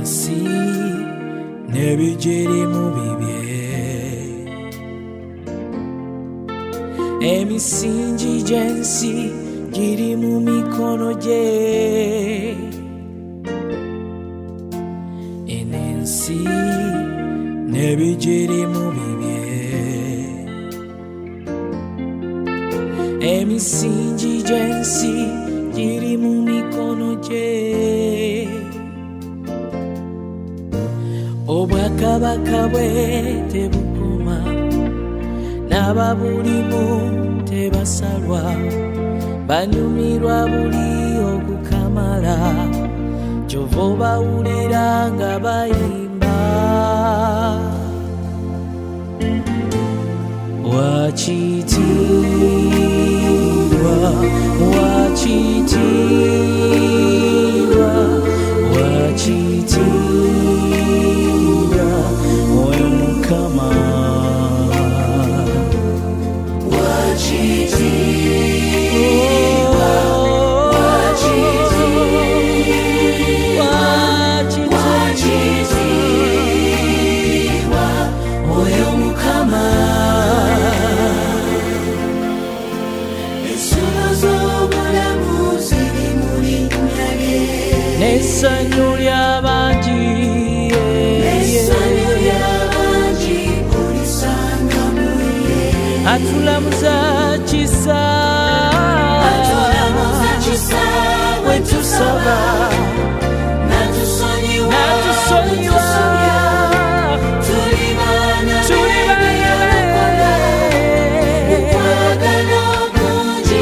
ensi n'ebigirimu bibye, emisingi gy'ensi giri mu mikono gye. Eno ensi n'ebigirimu bibye, emisingi gy'ensi giri mu mikono gye. Obwakabaka bwe tebukoma, n'ababulimu tebasalwa, banyumirwa buli okukamala, kyova obawulira nga bayimba. Wakitiibwa, wakitiibwa, wakitiibwa, oyo Mukama. Wakitiibwa, wakitiibwa, wakitiibwa, oyo Mukama. N'essanyu ly'abangi, atulamuza kisa, bwe tusaba, n'atusonyiwa, tuli baana be, mukwagala okungi.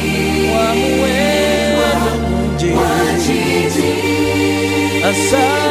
Asa